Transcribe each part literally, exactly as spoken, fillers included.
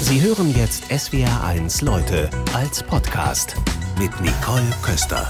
Sie hören jetzt S W R eins Leute als Podcast mit Nicole Köster.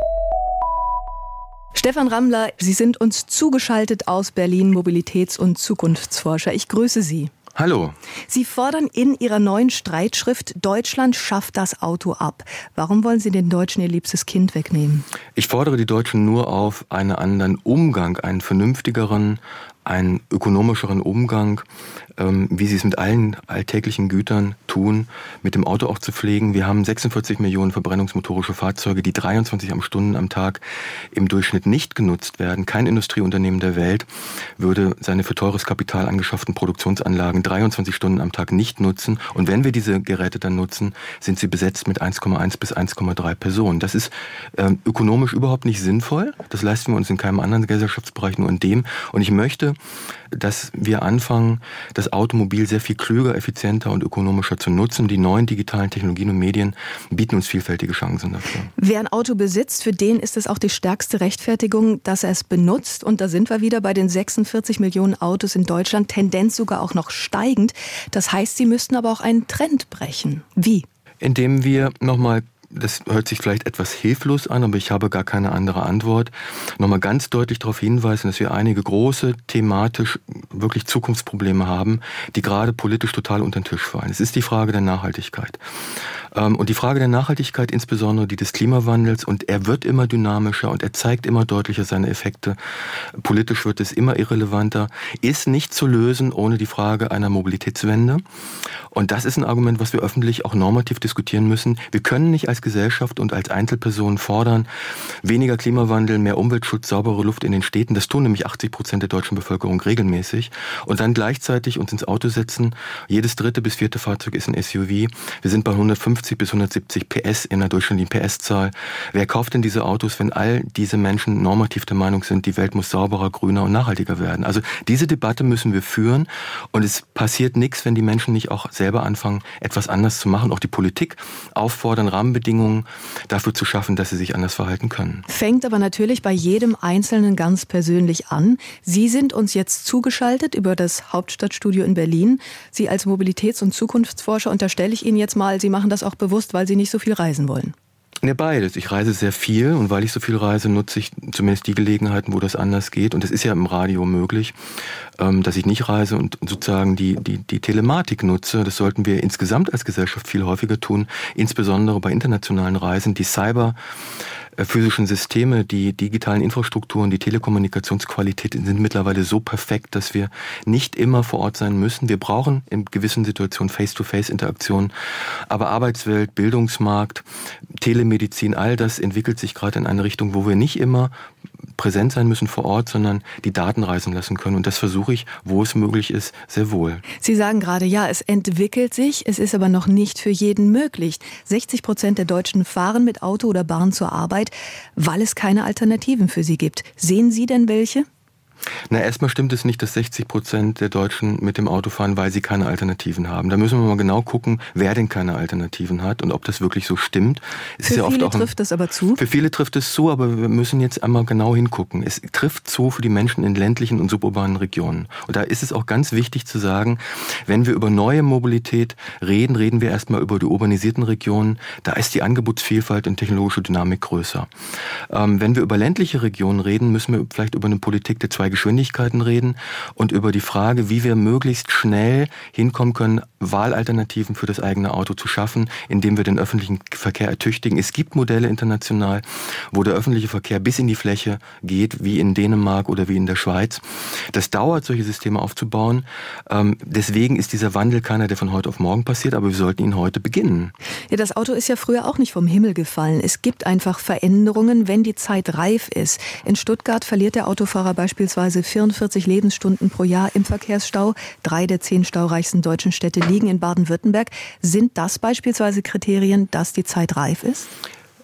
Stefan Rammler, Sie sind uns zugeschaltet aus Berlin, Mobilitäts- und Zukunftsforscher. Ich grüße Sie. Hallo. Sie fordern in Ihrer neuen Streitschrift, Deutschland schafft das Auto ab. Warum wollen Sie den Deutschen ihr liebstes Kind wegnehmen? Ich fordere die Deutschen nur auf, einen anderen Umgang, einen vernünftigeren, einen ökonomischeren Umgang, ähm, wie sie es mit allen alltäglichen Gütern tun, mit dem Auto auch zu pflegen. Wir haben sechsundvierzig Millionen verbrennungsmotorische Fahrzeuge, die dreiundzwanzig Stunden am Tag im Durchschnitt nicht genutzt werden. Kein Industrieunternehmen der Welt würde seine für teures Kapital angeschafften Produktionsanlagen dreiundzwanzig Stunden am Tag nicht nutzen. Und wenn wir diese Geräte dann nutzen, sind sie besetzt mit eins Komma eins bis eins Komma drei Personen. Das ist ähm, ökonomisch überhaupt nicht sinnvoll. Das leisten wir uns in keinem anderen Gesellschaftsbereich, nur in dem. Und ich möchte, dass wir anfangen, das Automobil sehr viel klüger, effizienter und ökonomischer zu nutzen. Die neuen digitalen Technologien und Medien bieten uns vielfältige Chancen dafür. Wer ein Auto besitzt, für den ist es auch die stärkste Rechtfertigung, dass er es benutzt. Und da sind wir wieder bei den sechsundvierzig Millionen Autos in Deutschland, Tendenz sogar auch noch steigend. Das heißt, sie müssten aber auch einen Trend brechen. Wie? Indem wir nochmal, das hört sich vielleicht etwas hilflos an, aber ich habe gar keine andere Antwort, nochmal ganz deutlich darauf hinweisen, dass wir einige große, thematisch wirklich Zukunftsprobleme haben, die gerade politisch total unter den Tisch fallen. Es ist die Frage der Nachhaltigkeit. Und die Frage der Nachhaltigkeit, insbesondere die des Klimawandels, und er wird immer dynamischer und er zeigt immer deutlicher seine Effekte. Politisch wird es immer irrelevanter, ist nicht zu lösen ohne die Frage einer Mobilitätswende. Und das ist ein Argument, was wir öffentlich auch normativ diskutieren müssen. Wir können nicht als Gesellschaft und als Einzelpersonen fordern, weniger Klimawandel, mehr Umweltschutz, saubere Luft in den Städten. Das tun nämlich achtzig Prozent der deutschen Bevölkerung regelmäßig. Und dann gleichzeitig uns ins Auto setzen. Jedes dritte bis vierte Fahrzeug ist ein S U V. Wir sind bei hundertfünfzig bis hundertsiebzig P S in der durchschnittlichen P S-Zahl. Wer kauft denn diese Autos, wenn all diese Menschen normativ der Meinung sind, die Welt muss sauberer, grüner und nachhaltiger werden? Also diese Debatte müssen wir führen. Und es passiert nichts, wenn die Menschen nicht auch selber anfangen, etwas anders zu machen. Auch die Politik auffordern, Rahmenbedingungen dafür zu schaffen, dass sie sich anders verhalten können. Fängt aber natürlich bei jedem Einzelnen ganz persönlich an. Sie sind uns jetzt zugeschaltet über das Hauptstadtstudio in Berlin. Sie als Mobilitäts- und Zukunftsforscher, unterstelle ich Ihnen jetzt mal, Sie machen das auch bewusst, weil Sie nicht so viel reisen wollen. Ja, beides. Ich reise sehr viel und weil ich so viel reise, nutze ich zumindest die Gelegenheiten, wo das anders geht. Und es ist ja im Radio möglich, dass ich nicht reise und sozusagen die, die, die Telematik nutze. Das sollten wir insgesamt als Gesellschaft viel häufiger tun, insbesondere bei internationalen Reisen. Die Cyber physischen Systeme, die digitalen Infrastrukturen, die Telekommunikationsqualität sind mittlerweile so perfekt, dass wir nicht immer vor Ort sein müssen. Wir brauchen in gewissen Situationen Face-to-Face-Interaktion. Aber Arbeitswelt, Bildungsmarkt, Telemedizin, all das entwickelt sich gerade in eine Richtung, wo wir nicht immer präsent sein müssen vor Ort, sondern die Daten reisen lassen können. Und das versuche ich, wo es möglich ist, sehr wohl. Sie sagen gerade, ja, es entwickelt sich, es ist aber noch nicht für jeden möglich. sechzig Prozent der Deutschen fahren mit Auto oder Bahn zur Arbeit, weil es keine Alternativen für sie gibt. Sehen Sie denn welche? Na, erstmal stimmt es nicht, dass sechzig Prozent der Deutschen mit dem Auto fahren, weil sie keine Alternativen haben. Da müssen wir mal genau gucken, wer denn keine Alternativen hat und ob das wirklich so stimmt. Es für ist ja viele oft auch ein, trifft es aber zu? Für viele trifft es zu, aber wir müssen jetzt einmal genau hingucken. Es trifft zu für die Menschen in ländlichen und suburbanen Regionen. Und da ist es auch ganz wichtig zu sagen, wenn wir über neue Mobilität reden, reden wir erstmal über die urbanisierten Regionen. Da ist die Angebotsvielfalt und technologische Dynamik größer. Ähm, wenn wir über ländliche Regionen reden, müssen wir vielleicht über eine Politik der zwei Geschwindigkeiten reden und über die Frage, wie wir möglichst schnell hinkommen können, Wahlalternativen für das eigene Auto zu schaffen, indem wir den öffentlichen Verkehr ertüchtigen. Es gibt Modelle international, wo der öffentliche Verkehr bis in die Fläche geht, wie in Dänemark oder wie in der Schweiz. Das dauert, solche Systeme aufzubauen. Ähm, deswegen ist dieser Wandel keiner, der von heute auf morgen passiert, aber wir sollten ihn heute beginnen. Ja, das Auto ist ja früher auch nicht vom Himmel gefallen. Es gibt einfach Veränderungen, wenn die Zeit reif ist. In Stuttgart verliert der Autofahrer beispielsweise vierundvierzig Lebensstunden pro Jahr im Verkehrsstau. Drei der zehn staureichsten deutschen Städte liegen in Baden-Württemberg. Sind das beispielsweise Kriterien, dass die Zeit reif ist?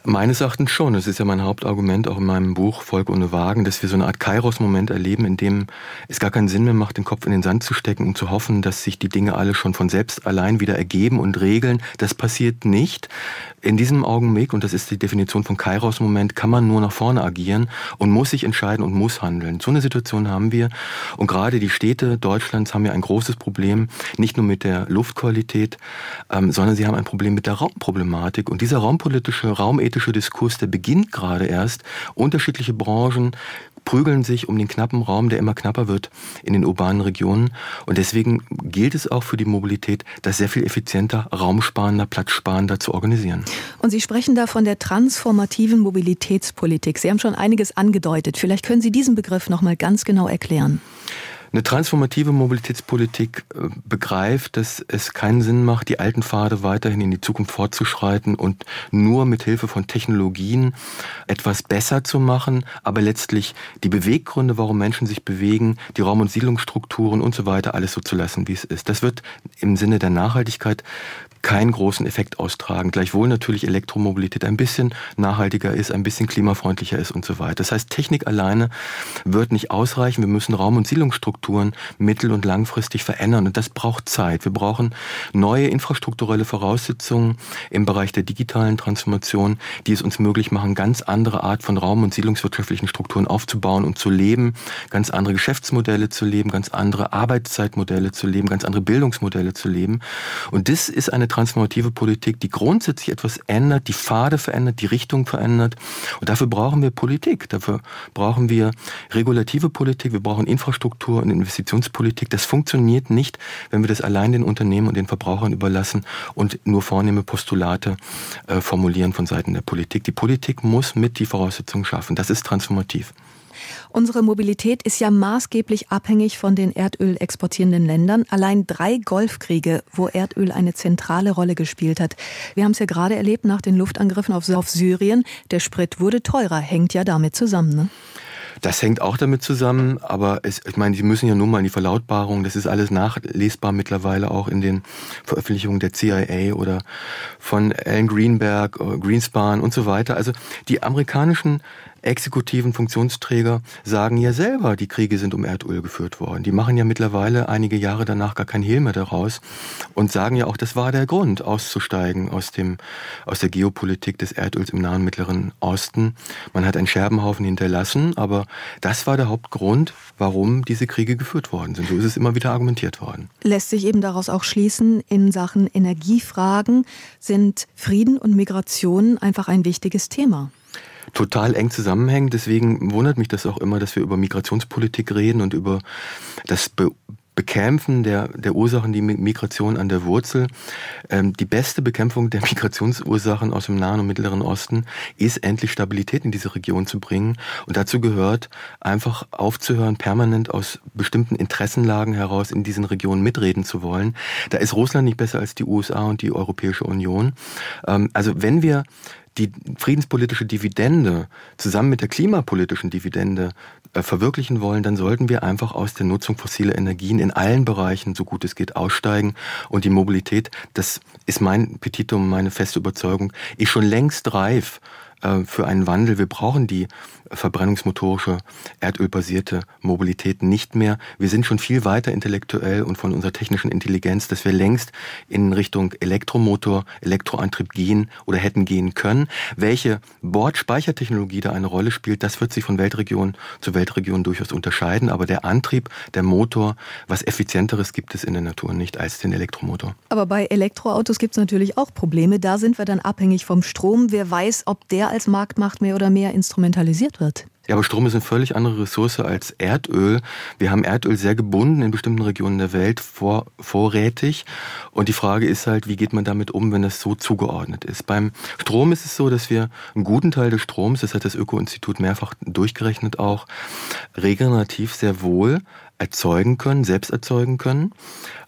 Meines Erachtens schon. Das ist ja mein Hauptargument auch in meinem Buch Volk ohne Wagen, dass wir so eine Art Kairos-Moment erleben, in dem es gar keinen Sinn mehr macht, den Kopf in den Sand zu stecken und zu hoffen, dass sich die Dinge alle schon von selbst allein wieder ergeben und regeln. Das passiert nicht. In diesem Augenblick, und das ist die Definition von Kairos-Moment, kann man nur nach vorne agieren und muss sich entscheiden und muss handeln. So eine Situation haben wir. Und gerade die Städte Deutschlands haben ja ein großes Problem, nicht nur mit der Luftqualität, ähm, sondern sie haben ein Problem mit der Raumproblematik. Und dieser raumpolitische, raumethische Diskurs, der beginnt gerade erst. Unterschiedliche Branchen prügeln sich um den knappen Raum, der immer knapper wird in den urbanen Regionen. Und deswegen gilt es auch für die Mobilität, das sehr viel effizienter, raumsparender, platzsparender zu organisieren. Und Sie sprechen da von der transformativen Mobilitätspolitik. Sie haben schon einiges angedeutet. Vielleicht können Sie diesen Begriff noch mal ganz genau erklären. Eine transformative Mobilitätspolitik begreift, dass es keinen Sinn macht, die alten Pfade weiterhin in die Zukunft fortzuschreiten und nur mit Hilfe von Technologien etwas besser zu machen, aber letztlich die Beweggründe, warum Menschen sich bewegen, die Raum- und Siedlungsstrukturen und so weiter, alles so zu lassen, wie es ist. Das wird im Sinne der Nachhaltigkeit keinen großen Effekt austragen. Gleichwohl natürlich Elektromobilität ein bisschen nachhaltiger ist, ein bisschen klimafreundlicher ist und so weiter. Das heißt, Technik alleine wird nicht ausreichen. Wir müssen Raum- und Siedlungsstrukturen mittel- und langfristig verändern. Und das braucht Zeit. Wir brauchen neue infrastrukturelle Voraussetzungen im Bereich der digitalen Transformation, die es uns möglich machen, ganz andere Art von Raum- und siedlungswirtschaftlichen Strukturen aufzubauen und zu leben, ganz andere Geschäftsmodelle zu leben, ganz andere Arbeitszeitmodelle zu leben, ganz andere Bildungsmodelle zu leben. Und das ist eine transformative Politik, die grundsätzlich etwas ändert, die Pfade verändert, die Richtung verändert. Und dafür brauchen wir Politik. Dafür brauchen wir regulative Politik, wir brauchen Infrastruktur und Investitionspolitik. Das funktioniert nicht, wenn wir das allein den Unternehmen und den Verbrauchern überlassen und nur vornehme Postulate äh, formulieren von Seiten der Politik. Die Politik muss mit die Voraussetzungen schaffen. Das ist transformativ. Unsere Mobilität ist ja maßgeblich abhängig von den Erdöl exportierenden Ländern. Allein drei Golfkriege, wo Erdöl eine zentrale Rolle gespielt hat. Wir haben es ja gerade erlebt nach den Luftangriffen auf, auf Syrien. Der Sprit wurde teurer, hängt ja damit zusammen, ne? Das hängt auch damit zusammen, aber es, ich meine, Sie müssen ja nur mal in die Verlautbarung, das ist alles nachlesbar mittlerweile auch in den Veröffentlichungen der C I A oder von Alan Greenberg, Greenspan und so weiter. Also die amerikanischen exekutiven Funktionsträger sagen ja selber, die Kriege sind um Erdöl geführt worden. Die machen ja mittlerweile einige Jahre danach gar kein Hehl mehr daraus und sagen ja auch, das war der Grund, auszusteigen aus dem, aus der Geopolitik des Erdöls im Nahen Mittleren Osten. Man hat einen Scherbenhaufen hinterlassen, aber das war der Hauptgrund, warum diese Kriege geführt worden sind. So ist es immer wieder argumentiert worden. Lässt sich eben daraus auch schließen, in Sachen Energiefragen sind Frieden und Migration einfach ein wichtiges Thema. Total eng zusammenhängen. Deswegen wundert mich das auch immer, dass wir über Migrationspolitik reden und über das Be- Bekämpfen der, der Ursachen, die Migration an der Wurzel. Ähm, die beste Bekämpfung der Migrationsursachen aus dem Nahen und Mittleren Osten ist, endlich Stabilität in diese Region zu bringen. Und dazu gehört, einfach aufzuhören, permanent aus bestimmten Interessenlagen heraus in diesen Regionen mitreden zu wollen. Da ist Russland nicht besser als die U S A und die Europäische Union. Ähm, also wenn wir die friedenspolitische Dividende zusammen mit der klimapolitischen Dividende äh, verwirklichen wollen, dann sollten wir einfach aus der Nutzung fossiler Energien in allen Bereichen, so gut es geht, aussteigen. Und die Mobilität, das ist mein Petitum, meine feste Überzeugung, ist schon längst reif äh, für einen Wandel. Wir brauchen die verbrennungsmotorische, erdölbasierte Mobilität nicht mehr. Wir sind schon viel weiter intellektuell und von unserer technischen Intelligenz, dass wir längst in Richtung Elektromotor, Elektroantrieb gehen oder hätten gehen können. Welche Bordspeichertechnologie da eine Rolle spielt, das wird sich von Weltregion zu Weltregion durchaus unterscheiden. Aber der Antrieb, der Motor, was Effizienteres gibt es in der Natur nicht als den Elektromotor. Aber bei Elektroautos gibt es natürlich auch Probleme. Da sind wir dann abhängig vom Strom. Wer weiß, ob der als Marktmacht mehr oder mehr instrumentalisiert wird. Ja, aber Strom ist eine völlig andere Ressource als Erdöl. Wir haben Erdöl sehr gebunden in bestimmten Regionen der Welt vor, vorrätig. Und die Frage ist halt, wie geht man damit um, wenn das so zugeordnet ist? Beim Strom ist es so, dass wir einen guten Teil des Stroms, das hat das Öko-Institut mehrfach durchgerechnet auch, regenerativ sehr wohl erzeugen können, selbst erzeugen können.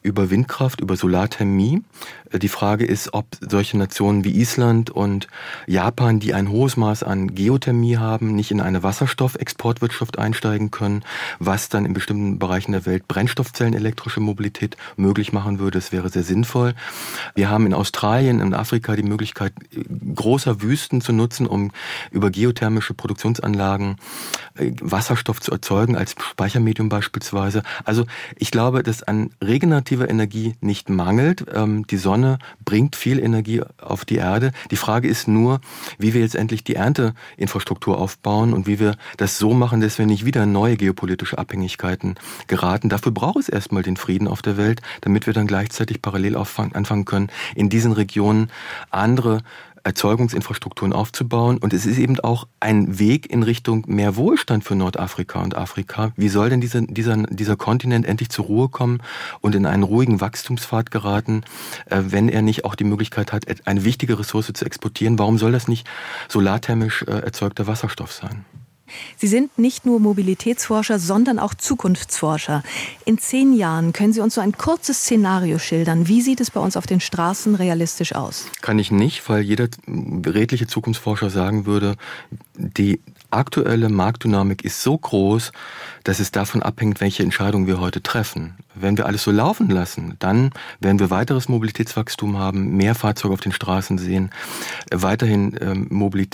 über Windkraft, über Solarthermie. Die Frage ist, ob solche Nationen wie Island und Japan, die ein hohes Maß an Geothermie haben, nicht in eine Wasserstoffexportwirtschaft einsteigen können, was dann in bestimmten Bereichen der Welt Brennstoffzellenelektrische Mobilität möglich machen würde. Das wäre sehr sinnvoll. Wir haben in Australien und Afrika die Möglichkeit, großer Wüsten zu nutzen, um über geothermische Produktionsanlagen Wasserstoff zu erzeugen, als Speichermedium beispielsweise. Also ich glaube, dass an regenerativer Energie nicht mangelt. Die Sonne bringt viel Energie auf die Erde. Die Frage ist nur, wie wir jetzt endlich die Ernteinfrastruktur aufbauen und wie wir das so machen, dass wir nicht wieder in neue geopolitische Abhängigkeiten geraten. Dafür braucht es erstmal den Frieden auf der Welt, damit wir dann gleichzeitig parallel anfangen können, in diesen Regionen andere Erzeugungsinfrastrukturen aufzubauen. Und es ist eben auch ein Weg in Richtung mehr Wohlstand für Nordafrika und Afrika. Wie soll denn dieser, dieser, dieser Kontinent endlich zur Ruhe kommen und in einen ruhigen Wachstumspfad geraten, wenn er nicht auch die Möglichkeit hat, eine wichtige Ressource zu exportieren? Warum soll das nicht solarthermisch erzeugter Wasserstoff sein? Sie sind nicht nur Mobilitätsforscher, sondern auch Zukunftsforscher. In zehn Jahren können Sie uns so ein kurzes Szenario schildern. Wie sieht es bei uns auf den Straßen realistisch aus? Kann ich nicht, weil jeder redliche Zukunftsforscher sagen würde, die aktuelle Marktdynamik ist so groß, dass es davon abhängt, welche Entscheidungen wir heute treffen. Wenn wir alles so laufen lassen, dann werden wir weiteres Mobilitätswachstum haben, mehr Fahrzeuge auf den Straßen sehen, weiterhin ähm,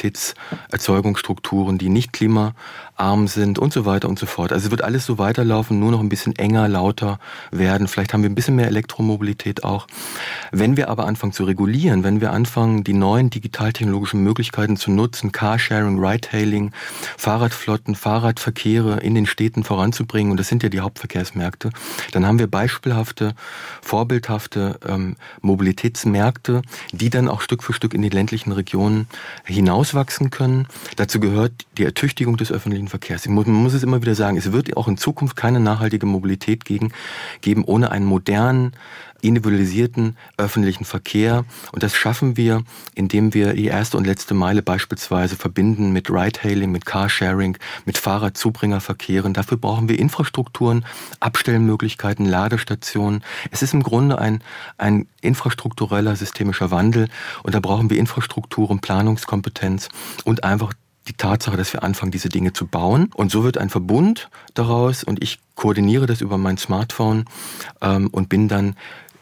Mobilitätserzeugungsstrukturen, die nicht klimaarm sind und so weiter und so fort. Also es wird alles so weiterlaufen, nur noch ein bisschen enger, lauter werden. Vielleicht haben wir ein bisschen mehr Elektromobilität auch. Wenn wir aber anfangen zu regulieren, wenn wir anfangen, die neuen digitaltechnologischen Möglichkeiten zu nutzen, Carsharing, Ride-Hailing, Fahrradflotten, Fahrradverkehre in den Städten voranzubringen, und das sind ja die Hauptverkehrsmärkte, dann haben wir beispielhafte, vorbildhafte ähm, Mobilitätsmärkte, die dann auch Stück für Stück in die ländlichen Regionen hinauswachsen können. Dazu gehört die Ertüchtigung des öffentlichen Verkehrs. Man muss es immer wieder sagen, es wird auch in Zukunft keine nachhaltige Mobilität geben, geben ohne einen modernen, individualisierten öffentlichen Verkehr. Und das schaffen wir, indem wir die erste und letzte Meile beispielsweise verbinden mit Ride-Hailing, mit Carsharing, mit Fahrradzubringerverkehren. Dafür brauchen wir Infrastrukturen, Abstellmöglichkeiten, Ladestationen. Es ist im Grunde ein, ein infrastruktureller, systemischer Wandel. Und da brauchen wir Infrastrukturen, Planungskompetenz und einfach die Tatsache, dass wir anfangen, diese Dinge zu bauen. Und so wird ein Verbund daraus, und ich koordiniere das über mein Smartphone ähm, und bin dann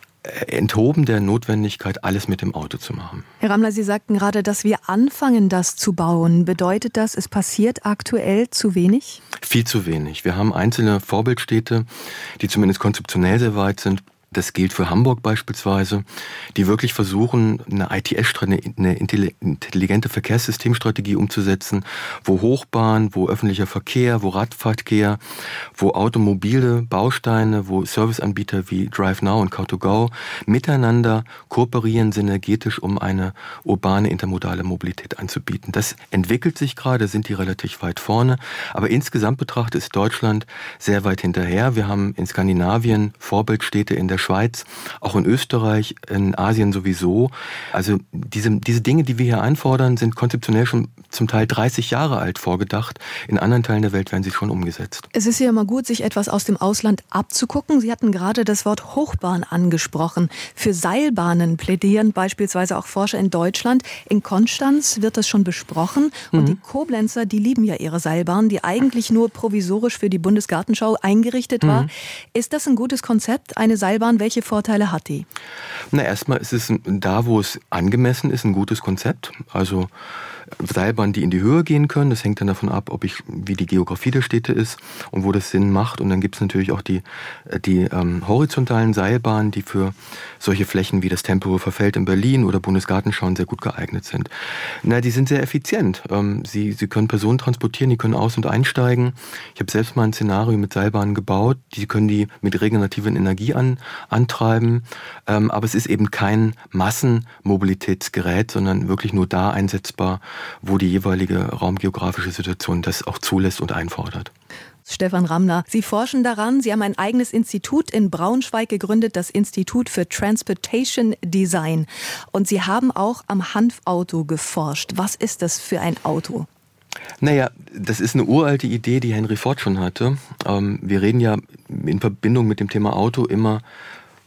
enthoben der Notwendigkeit, alles mit dem Auto zu machen. Herr Ramler, Sie sagten gerade, dass wir anfangen, das zu bauen. Bedeutet das, es passiert aktuell zu wenig? Viel zu wenig. Wir haben einzelne Vorbildstädte, die zumindest konzeptionell sehr weit sind. Das gilt für Hamburg beispielsweise, die wirklich versuchen, eine I T S-Strategie, eine intelligente Verkehrssystemstrategie umzusetzen, wo Hochbahn, wo öffentlicher Verkehr, wo Radverkehr, wo automobile Bausteine, wo Serviceanbieter wie DriveNow und Car to Go miteinander kooperieren, synergetisch, um eine urbane intermodale Mobilität anzubieten. Das entwickelt sich gerade, sind die relativ weit vorne, aber insgesamt betrachtet ist Deutschland sehr weit hinterher. Wir haben in Skandinavien Vorbildstädte, in der Schweiz, auch in Österreich, in Asien sowieso. Also diese, diese Dinge, die wir hier einfordern, sind konzeptionell schon zum Teil dreißig Jahre alt vorgedacht. In anderen Teilen der Welt werden sie schon umgesetzt. Es ist ja immer gut, sich etwas aus dem Ausland abzugucken. Sie hatten gerade das Wort Hochbahn angesprochen. Für Seilbahnen plädieren beispielsweise auch Forscher in Deutschland. In Konstanz wird das schon besprochen. Und mhm. die Koblenzer, die lieben ja ihre Seilbahn, die eigentlich nur provisorisch für die Bundesgartenschau eingerichtet war. Mhm. Ist das ein gutes Konzept, eine Seilbahn? Welche Vorteile hat die? Na, erstmal ist es da, wo es angemessen ist, ein gutes Konzept. Also Seilbahnen, die in die Höhe gehen können. Das hängt dann davon ab, ob ich, wie die Geografie der Städte ist und wo das Sinn macht. Und dann gibt es natürlich auch die, die ähm, horizontalen Seilbahnen, die für solche Flächen wie das Tempelhofer Feld in Berlin oder Bundesgartenschauen sehr gut geeignet sind. Na, die sind sehr effizient. Ähm, sie, sie können Personen transportieren, die können aus- und einsteigen. Ich habe selbst mal ein Szenario mit Seilbahnen gebaut. Die können die mit regenerativer Energie an, antreiben. Ähm, aber es ist eben kein Massenmobilitätsgerät, sondern wirklich nur da einsetzbar, wo die jeweilige raumgeografische Situation das auch zulässt und einfordert. Stefan Ramler, Sie forschen daran. Sie haben ein eigenes Institut in Braunschweig gegründet, das Institut für Transportation Design. Und Sie haben auch am Hanfauto geforscht. Was ist das für ein Auto? Naja, das ist eine uralte Idee, die Henry Ford schon hatte. Ähm, wir reden ja in Verbindung mit dem Thema Auto immer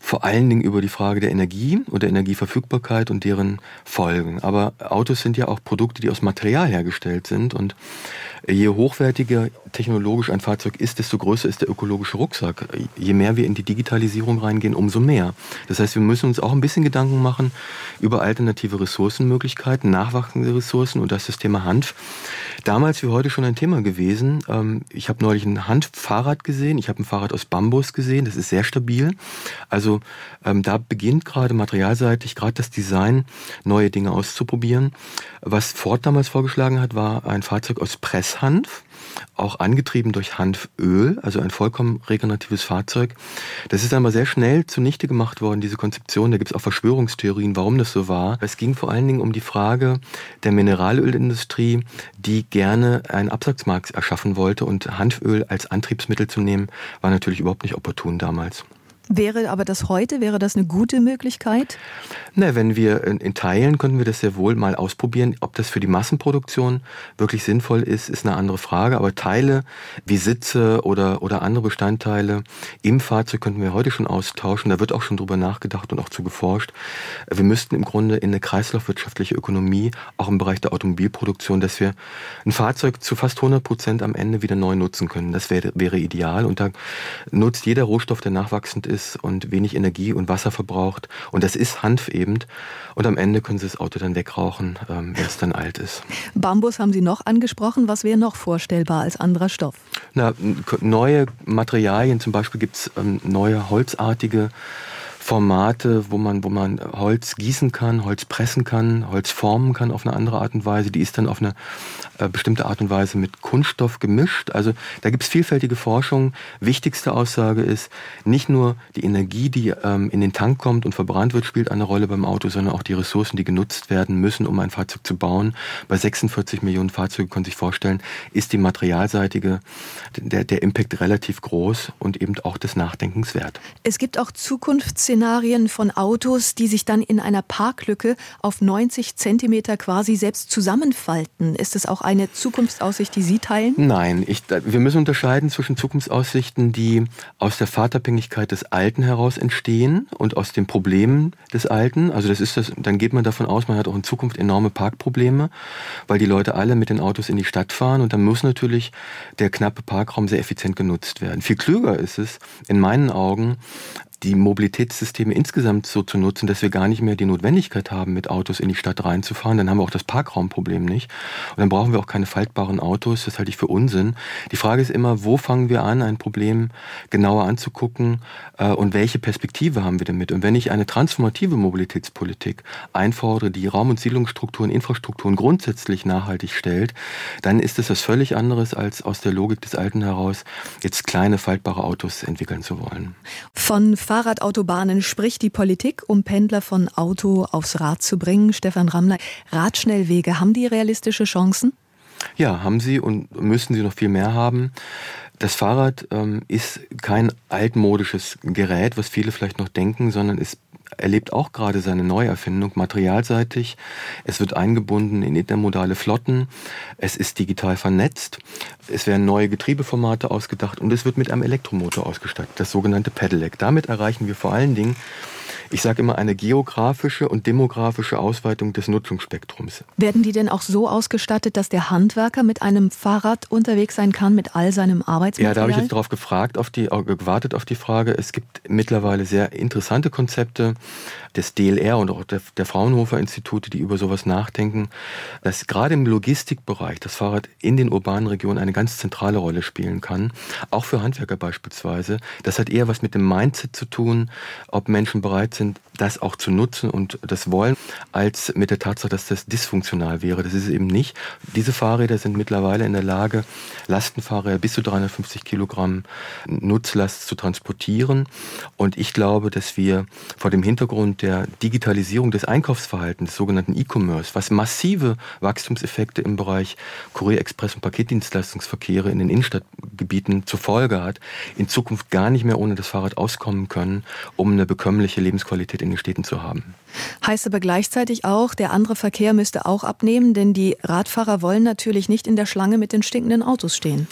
vor allen Dingen über die Frage der Energie und der Energieverfügbarkeit und deren Folgen. Aber Autos sind ja auch Produkte, die aus Material hergestellt sind. Und je hochwertiger technologisch ein Fahrzeug ist, desto größer ist der ökologische Rucksack. Je mehr wir in die Digitalisierung reingehen, umso mehr. Das heißt, wir müssen uns auch ein bisschen Gedanken machen über alternative Ressourcenmöglichkeiten, nachwachsende Ressourcen, und das ist das Thema Hanf. Damals wie heute schon ein Thema gewesen. Ich habe neulich ein Hanffahrrad gesehen, ich habe ein Fahrrad aus Bambus gesehen, das ist sehr stabil. Also da beginnt gerade materialseitig, gerade das Design, neue Dinge auszuprobieren. Was Ford damals vorgeschlagen hat, war ein Fahrzeug aus Presshanf, auch angetrieben durch Hanföl, also ein vollkommen regeneratives Fahrzeug. Das ist aber sehr schnell zunichte gemacht worden, diese Konzeption. Da gibt es auch Verschwörungstheorien, warum das so war. Es ging vor allen Dingen um die Frage der Mineralölindustrie, die gerne einen Absatzmarkt erschaffen wollte, und Hanföl als Antriebsmittel zu nehmen, war natürlich überhaupt nicht opportun damals. Wäre aber das heute, wäre das eine gute Möglichkeit? Na, wenn wir in, in Teilen, könnten wir das sehr wohl mal ausprobieren. Ob das für die Massenproduktion wirklich sinnvoll ist, ist eine andere Frage. Aber Teile wie Sitze oder, oder andere Bestandteile im Fahrzeug könnten wir heute schon austauschen. Da wird auch schon drüber nachgedacht und auch zu geforscht. Wir müssten im Grunde in eine kreislaufwirtschaftliche Ökonomie, auch im Bereich der Automobilproduktion, dass wir ein Fahrzeug zu fast hundert Prozent am Ende wieder neu nutzen können. Das wäre, wäre ideal. Und da nutzt jeder Rohstoff, der nachwachsend ist und wenig Energie und Wasser verbraucht. Und das ist Hanf eben. Und am Ende können Sie das Auto dann wegrauchen, ähm, wenn es dann alt ist. Bambus haben Sie noch angesprochen. Was wäre noch vorstellbar als anderer Stoff? Na, neue Materialien, zum Beispiel gibt es ähm, neue holzartige Formate, wo man, wo man Holz gießen kann, Holz pressen kann, Holz formen kann auf eine andere Art und Weise. Die ist dann auf eine äh, bestimmte Art und Weise mit Kunststoff gemischt. Also da gibt es vielfältige Forschung. Wichtigste Aussage ist, nicht nur die Energie, die ähm, in den Tank kommt und verbrannt wird, spielt eine Rolle beim Auto, sondern auch die Ressourcen, die genutzt werden müssen, um ein Fahrzeug zu bauen. Bei sechsundvierzig Millionen Fahrzeugen, können Sie sich vorstellen, ist die materialseitige, der, der Impact relativ groß und eben auch des Nachdenkens wert. Es gibt auch Zukunftsszenarien von Autos, die sich dann in einer Parklücke auf neunzig Zentimeter quasi selbst zusammenfalten. Ist das auch eine Zukunftsaussicht, die Sie teilen? Nein, ich, wir müssen unterscheiden zwischen Zukunftsaussichten, die aus der Fahrtabhängigkeit des Alten heraus entstehen und aus den Problemen des Alten. Also das ist das, dann geht man davon aus, man hat auch in Zukunft enorme Parkprobleme, weil die Leute alle mit den Autos in die Stadt fahren, und dann muss natürlich der knappe Parkraum sehr effizient genutzt werden. Viel klüger ist es, in meinen Augen, die Mobilitätssysteme insgesamt so zu nutzen, dass wir gar nicht mehr die Notwendigkeit haben, mit Autos in die Stadt reinzufahren. Dann haben wir auch das Parkraumproblem nicht. Und dann brauchen wir auch keine faltbaren Autos. Das halte ich für Unsinn. Die Frage ist immer, wo fangen wir an, ein Problem genauer anzugucken, äh, und welche Perspektive haben wir damit? Und wenn ich eine transformative Mobilitätspolitik einfordere, die Raum- und Siedlungsstrukturen, Infrastrukturen grundsätzlich nachhaltig stellt, dann ist es was völlig anderes, als aus der Logik des Alten heraus jetzt kleine faltbare Autos entwickeln zu wollen. Von Fahrradautobahnen spricht die Politik, um Pendler von Auto aufs Rad zu bringen. Stefan Rammler, Radschnellwege, haben die realistische Chancen? Ja, haben sie, und müssen sie noch viel mehr haben. Das Fahrrad ähm, ist kein altmodisches Gerät, was viele vielleicht noch denken, sondern es erlebt auch gerade seine Neuerfindung materialseitig. Es wird eingebunden in intermodale Flotten. Es ist digital vernetzt. Es werden neue Getriebeformate ausgedacht und es wird mit einem Elektromotor ausgestattet, das sogenannte Pedelec. Damit erreichen wir vor allen Dingen, ich sage immer, eine geografische und demografische Ausweitung des Nutzungsspektrums. Werden die denn auch so ausgestattet, dass der Handwerker mit einem Fahrrad unterwegs sein kann, mit all seinem Arbeitsmaterial? Ja, da habe ich jetzt darauf gefragt, auf die, gewartet auf die Frage. Es gibt mittlerweile sehr interessante Konzepte des D L R und auch der, der Fraunhofer-Institute, die über sowas nachdenken, dass gerade im Logistikbereich das Fahrrad in den urbanen Regionen eine ganz zentrale Rolle spielen kann. Auch für Handwerker beispielsweise. Das hat eher was mit dem Mindset zu tun, ob Menschen bereit sind, das auch zu nutzen und das wollen, als mit der Tatsache, dass das dysfunktional wäre. Das ist es eben nicht. Diese Fahrräder sind mittlerweile in der Lage, Lastenfahrräder bis zu dreihundertfünfzig Kilogramm Nutzlast zu transportieren. Und ich glaube, dass wir vor dem Hintergrund der Digitalisierung des Einkaufsverhaltens, des sogenannten E-Commerce, was massive Wachstumseffekte im Bereich Kurier-, Express- und Paketdienstleistungsverkehre in den Innenstadtgebieten zur Folge hat, in Zukunft gar nicht mehr ohne das Fahrrad auskommen können, um eine bekömmliche Lebensqualität in den Städten zu haben. Heißt aber gleichzeitig auch, der andere Verkehr müsste auch abnehmen, denn die Radfahrer wollen natürlich nicht in der Schlange mit den stinkenden Autos stehen.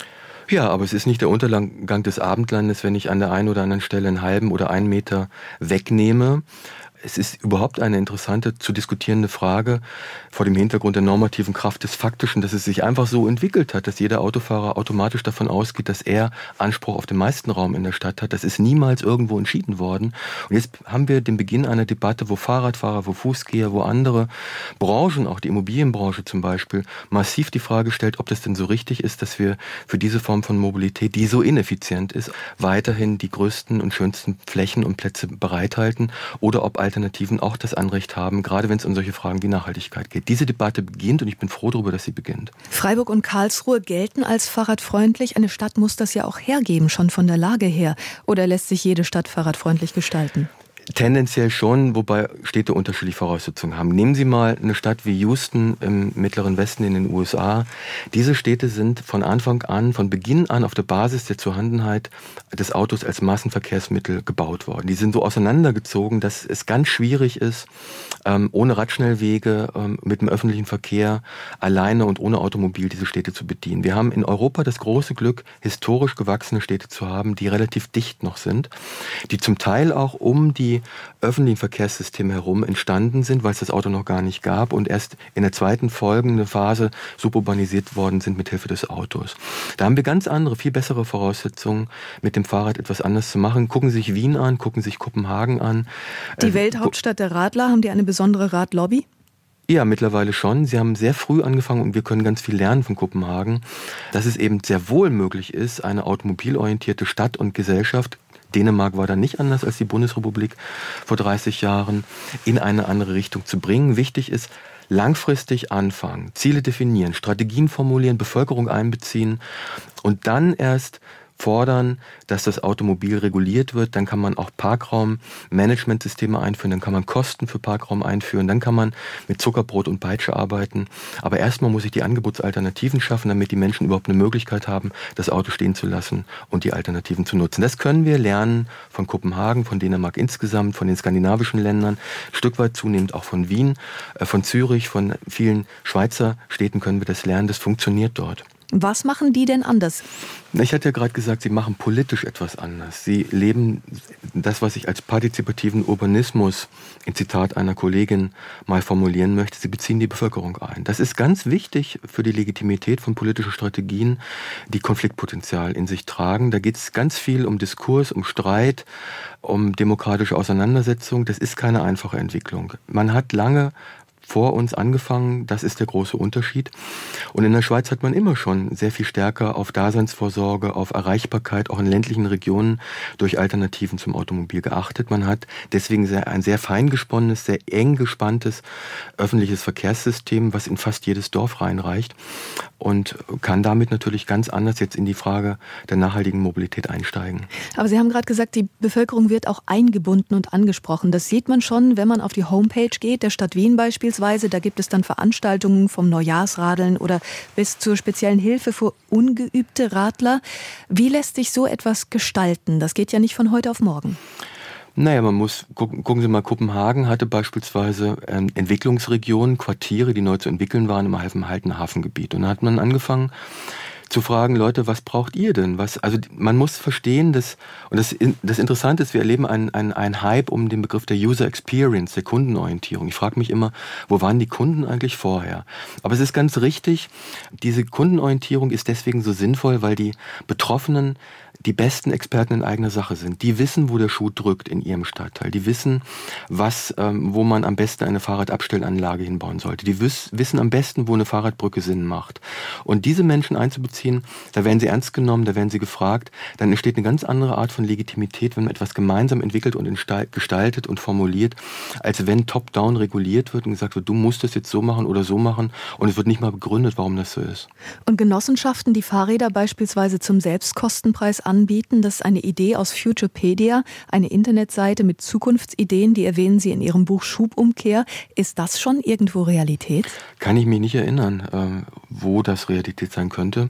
Ja, aber es ist nicht der Untergang des Abendlandes, wenn ich an der einen oder anderen Stelle einen halben oder einen Meter wegnehme. Es ist überhaupt eine interessante zu diskutierende Frage vor dem Hintergrund der normativen Kraft des Faktischen, dass es sich einfach so entwickelt hat, dass jeder Autofahrer automatisch davon ausgeht, dass er Anspruch auf den meisten Raum in der Stadt hat. Das ist niemals irgendwo entschieden worden. Und jetzt haben wir den Beginn einer Debatte, wo Fahrradfahrer, wo Fußgänger, wo andere Branchen, auch die Immobilienbranche zum Beispiel, massiv die Frage stellt, ob das denn so richtig ist, dass wir für diese Form von Mobilität, die so ineffizient ist, weiterhin die größten und schönsten Flächen und Plätze bereithalten oder ob Alternativen auch das Anrecht haben, gerade wenn es um solche Fragen wie Nachhaltigkeit geht. Diese Debatte beginnt und ich bin froh darüber, dass sie beginnt. Freiburg und Karlsruhe gelten als fahrradfreundlich. Eine Stadt muss das ja auch hergeben, schon von der Lage her. Oder lässt sich jede Stadt fahrradfreundlich gestalten? Tendenziell schon, wobei Städte unterschiedliche Voraussetzungen haben. Nehmen Sie mal eine Stadt wie Houston im Mittleren Westen in den U S A. Diese Städte sind von Anfang an, von Beginn an auf der Basis der Vorhandenheit des Autos als Massenverkehrsmittel gebaut worden. Die sind so auseinandergezogen, dass es ganz schwierig ist, ohne Radschnellwege, mit dem öffentlichen Verkehr, alleine und ohne Automobil diese Städte zu bedienen. Wir haben in Europa das große Glück, historisch gewachsene Städte zu haben, die relativ dicht noch sind, die zum Teil auch um die öffentlichen Verkehrssysteme herum entstanden sind, weil es das Auto noch gar nicht gab und erst in der zweiten folgenden Phase suburbanisiert worden sind mit Hilfe des Autos. Da haben wir ganz andere, viel bessere Voraussetzungen, mit dem Fahrrad etwas anderes zu machen. Gucken Sie sich Wien an, gucken Sie sich Kopenhagen an. Die Welthauptstadt der Radler, haben die eine besondere Radlobby? Ja, mittlerweile schon. Sie haben sehr früh angefangen und wir können ganz viel lernen von Kopenhagen, dass es eben sehr wohl möglich ist, eine automobilorientierte Stadt und Gesellschaft, Dänemark war da nicht anders als die Bundesrepublik vor dreißig Jahren, in eine andere Richtung zu bringen. Wichtig ist, langfristig anfangen, Ziele definieren, Strategien formulieren, Bevölkerung einbeziehen und dann erst fordern, dass das Automobil reguliert wird. Dann kann man auch Parkraummanagementsysteme einführen, dann kann man Kosten für Parkraum einführen, dann kann man mit Zuckerbrot und Peitsche arbeiten. Aber erstmal muss ich die Angebotsalternativen schaffen, damit die Menschen überhaupt eine Möglichkeit haben, das Auto stehen zu lassen und die Alternativen zu nutzen. Das können wir lernen von Kopenhagen, von Dänemark insgesamt, von den skandinavischen Ländern, ein Stück weit zunehmend auch von Wien, von Zürich, von vielen Schweizer Städten können wir das lernen. Das funktioniert dort. Was machen die denn anders? Ich hatte ja gerade gesagt, sie machen politisch etwas anders. Sie leben das, was ich als partizipativen Urbanismus in Zitat einer Kollegin mal formulieren möchte. Sie beziehen die Bevölkerung ein. Das ist ganz wichtig für die Legitimität von politischen Strategien, die Konfliktpotenzial in sich tragen. Da geht es ganz viel um Diskurs, um Streit, um demokratische Auseinandersetzung. Das ist keine einfache Entwicklung. Man hat lange vor uns angefangen, das ist der große Unterschied. Und in der Schweiz hat man immer schon sehr viel stärker auf Daseinsvorsorge, auf Erreichbarkeit, auch in ländlichen Regionen durch Alternativen zum Automobil geachtet. Man hat deswegen sehr, ein sehr fein gesponnenes, sehr eng gespanntes öffentliches Verkehrssystem, was in fast jedes Dorf reinreicht und kann damit natürlich ganz anders jetzt in die Frage der nachhaltigen Mobilität einsteigen. Aber Sie haben gerade gesagt, die Bevölkerung wird auch eingebunden und angesprochen. Das sieht man schon, wenn man auf die Homepage geht, der Stadt Wien beispielsweise. Da gibt es dann Veranstaltungen vom Neujahrsradeln oder bis zur speziellen Hilfe für ungeübte Radler. Wie lässt sich so etwas gestalten? Das geht ja nicht von heute auf morgen. Naja, man muss, gucken, gucken Sie mal, Kopenhagen hatte beispielsweise ähm, Entwicklungsregionen, Quartiere, die neu zu entwickeln waren im halben Hafengebiet. Und da hat man angefangen zu fragen, Leute, was braucht ihr denn? Was, also man muss verstehen, dass, und das, das Interessante ist, wir erleben einen, einen, einen Hype um den Begriff der User Experience, der Kundenorientierung. Ich frage mich immer, wo waren die Kunden eigentlich vorher? Aber es ist ganz richtig, diese Kundenorientierung ist deswegen so sinnvoll, weil die Betroffenen die besten Experten in eigener Sache sind. Die wissen, wo der Schuh drückt in ihrem Stadtteil. Die wissen, was, ähm, wo man am besten eine Fahrradabstellanlage hinbauen sollte. Die wiss, wissen am besten, wo eine Fahrradbrücke Sinn macht. Und diese Menschen einzubeziehen, da werden sie ernst genommen, da werden sie gefragt. Dann entsteht eine ganz andere Art von Legitimität, wenn man etwas gemeinsam entwickelt und gestaltet und formuliert, als wenn top-down reguliert wird und gesagt wird, du musst das jetzt so machen oder so machen. Und es wird nicht mal begründet, warum das so ist. Und Genossenschaften, die Fahrräder beispielsweise zum Selbstkostenpreis anbieten. Das ist eine Idee aus Futurepedia, eine Internetseite mit Zukunftsideen, die erwähnen Sie in Ihrem Buch Schubumkehr. Ist das schon irgendwo Realität? Kann ich mich nicht erinnern, äh, wo das Realität sein könnte.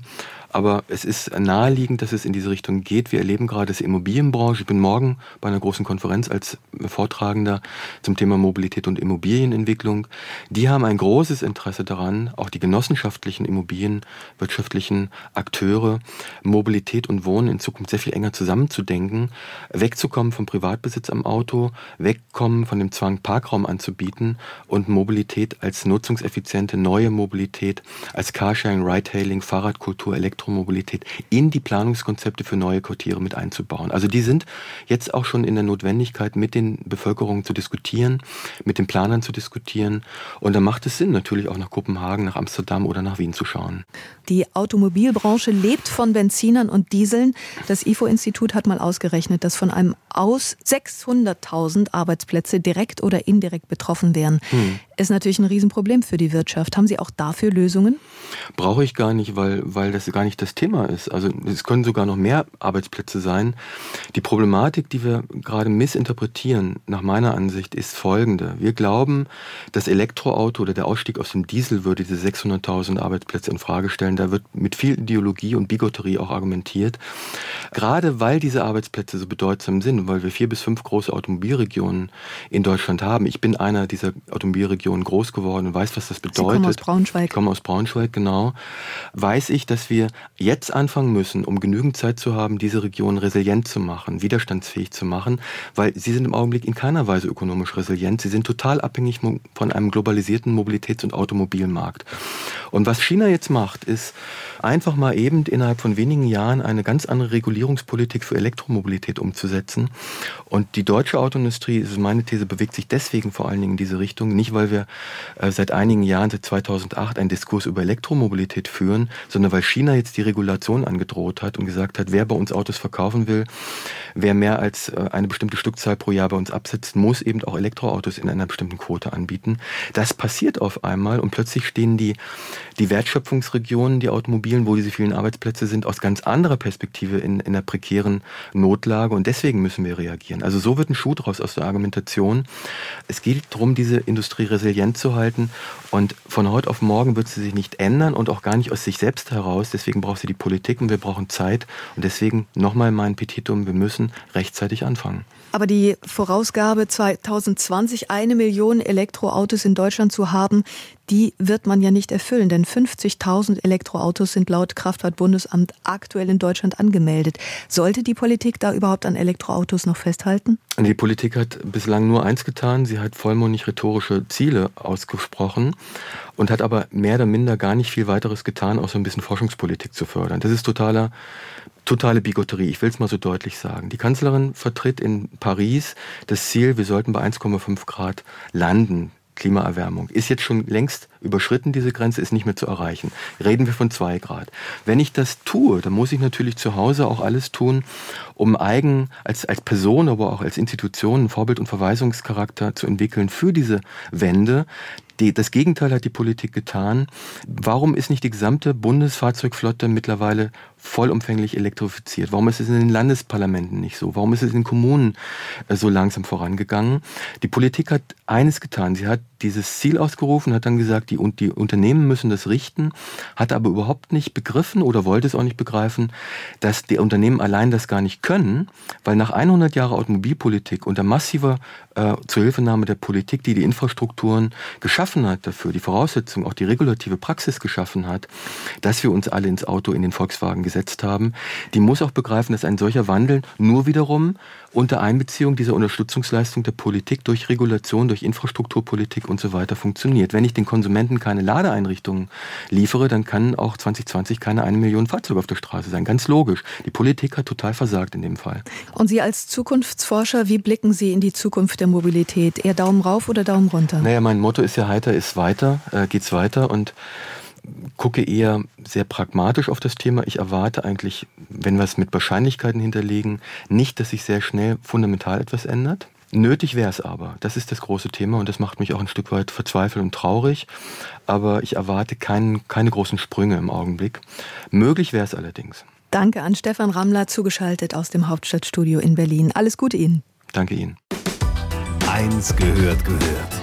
Aber es ist naheliegend, dass es in diese Richtung geht. Wir erleben gerade, dass die Immobilienbranche, ich bin morgen bei einer großen Konferenz als Vortragender zum Thema Mobilität und Immobilienentwicklung, die haben ein großes Interesse daran, auch die genossenschaftlichen immobilienwirtschaftlichen Akteure, Mobilität und Wohnen in Zukunft sehr viel enger zusammenzudenken, wegzukommen vom Privatbesitz am Auto, wegkommen von dem Zwang, Parkraum anzubieten und Mobilität als nutzungseffiziente neue Mobilität, als Carsharing, Ride-Hailing, Fahrradkultur, Elektromobilität in die Planungskonzepte für neue Quartiere mit einzubauen. Also die sind jetzt auch schon in der Notwendigkeit, mit den Bevölkerungen zu diskutieren, mit den Planern zu diskutieren. Und da macht es Sinn, natürlich auch nach Kopenhagen, nach Amsterdam oder nach Wien zu schauen. Die Automobilbranche lebt von Benzinern und Dieseln. Das I F O-Institut hat mal ausgerechnet, dass von einem Aus sechshunderttausend Arbeitsplätze direkt oder indirekt betroffen wären. Hm. Ist natürlich ein Riesenproblem für die Wirtschaft. Haben Sie auch dafür Lösungen? Brauche ich gar nicht, weil, weil das gar nicht das Thema ist. Also es können sogar noch mehr Arbeitsplätze sein. Die Problematik, die wir gerade missinterpretieren, nach meiner Ansicht, ist folgende. Wir glauben, das Elektroauto oder der Ausstieg aus dem Diesel würde diese sechshunderttausend Arbeitsplätze in Frage stellen. Da wird mit viel Ideologie und Bigotterie auch argumentiert. Gerade weil diese Arbeitsplätze so bedeutsam sind und weil wir vier bis fünf große Automobilregionen in Deutschland haben. Ich bin einer dieser Automobilregionen groß geworden und weiß, was das bedeutet. Sie kommen aus Braunschweig. Ich komme aus Braunschweig, genau. Weiß ich, dass wir jetzt anfangen müssen, um genügend Zeit zu haben, diese Region resilient zu machen, widerstandsfähig zu machen, weil sie sind im Augenblick in keiner Weise ökonomisch resilient. Sie sind total abhängig von einem globalisierten Mobilitäts- und Automobilmarkt. Und was China jetzt macht, ist einfach mal eben innerhalb von wenigen Jahren eine ganz andere Regulierungspolitik für Elektromobilität umzusetzen. Und die deutsche Autoindustrie, das ist meine These, bewegt sich deswegen vor allen Dingen in diese Richtung. Nicht, weil wir äh, seit einigen Jahren, seit zweitausendacht, einen Diskurs über Elektromobilität führen, sondern weil China jetzt die Regulation angedroht hat und gesagt hat, wer bei uns Autos verkaufen will, wer mehr als äh, eine bestimmte Stückzahl pro Jahr bei uns absetzt, muss eben auch Elektroautos in einer bestimmten Quote anbieten. Das passiert auf einmal und plötzlich stehen die, die Wertschöpfungsregionen, die Automobilen, wo diese vielen Arbeitsplätze sind, aus ganz anderer Perspektive in, in einer prekären Notlage und deswegen müssen wir reagieren. Also so wird ein Schuh draus aus der Argumentation. Es geht darum, diese Industrie resilient zu halten und von heute auf morgen wird sie sich nicht ändern und auch gar nicht aus sich selbst heraus. Deswegen braucht sie die Politik und wir brauchen Zeit und deswegen nochmal mein Petitum, wir müssen rechtzeitig anfangen. Aber die Vorausgabe zweitausendzwanzig, eine Million Elektroautos in Deutschland zu haben, die wird man ja nicht erfüllen, denn fünfzigtausend Elektroautos sind laut Kraftfahrtbundesamt aktuell in Deutschland angemeldet. Sollte die Politik da überhaupt an Elektroautos noch festhalten? Die Politik hat bislang nur eins getan, sie hat vollmundig rhetorische Ziele ausgesprochen und hat aber mehr oder minder gar nicht viel weiteres getan, außer ein bisschen Forschungspolitik zu fördern. Das ist totaler Totale Bigotterie, ich will es mal so deutlich sagen. Die Kanzlerin vertritt in Paris das Ziel, wir sollten bei eins Komma fünf Grad landen. Klimaerwärmung ist jetzt schon längst überschritten, diese Grenze ist nicht mehr zu erreichen. Reden wir von zwei Grad. Wenn ich das tue, dann muss ich natürlich zu Hause auch alles tun, um eigen, als, als Person, aber auch als Institution einen Vorbild- und Verweisungscharakter zu entwickeln für diese Wende. Die, das Gegenteil hat die Politik getan. Warum ist nicht die gesamte Bundesfahrzeugflotte mittlerweile vollumfänglich elektrifiziert? Warum ist es in den Landesparlamenten nicht so? Warum ist es in den Kommunen äh, so langsam vorangegangen? Die Politik hat eines getan. Sie hat dieses Ziel ausgerufen, hat dann gesagt, die, die Unternehmen müssen das richten, hat aber überhaupt nicht begriffen oder wollte es auch nicht begreifen, dass die Unternehmen allein das gar nicht können, weil nach hundert Jahren Automobilpolitik unter massiver äh, Zuhilfenahme der Politik, die die Infrastrukturen geschaffen hat dafür, die Voraussetzungen, auch die regulative Praxis geschaffen hat, dass wir uns alle ins Auto, in den Volkswagen gesetzt haben, die muss auch begreifen, dass ein solcher Wandel nur wiederum unter Einbeziehung dieser Unterstützungsleistung der Politik durch Regulation, durch Infrastrukturpolitik und so weiter funktioniert. Wenn ich den Konsumenten keine Ladeeinrichtungen liefere, dann kann auch zwanzig zwanzig keine eine Million Fahrzeuge auf der Straße sein. Ganz logisch. Die Politik hat total versagt in dem Fall. Und Sie als Zukunftsforscher, wie blicken Sie in die Zukunft der Mobilität? Eher Daumen rauf oder Daumen runter? Naja, mein Motto ist ja heiter ist weiter, äh, geht's weiter und gucke eher sehr pragmatisch auf das Thema. Ich erwarte eigentlich, wenn wir es mit Wahrscheinlichkeiten hinterlegen, nicht, dass sich sehr schnell fundamental etwas ändert. Nötig wäre es aber. Das ist das große Thema und das macht mich auch ein Stück weit verzweifelt und traurig. Aber ich erwarte kein, keine großen Sprünge im Augenblick. Möglich wäre es allerdings. Danke an Stefan Rammler, zugeschaltet aus dem Hauptstadtstudio in Berlin. Alles Gute Ihnen. Danke Ihnen. Eins gehört gehört.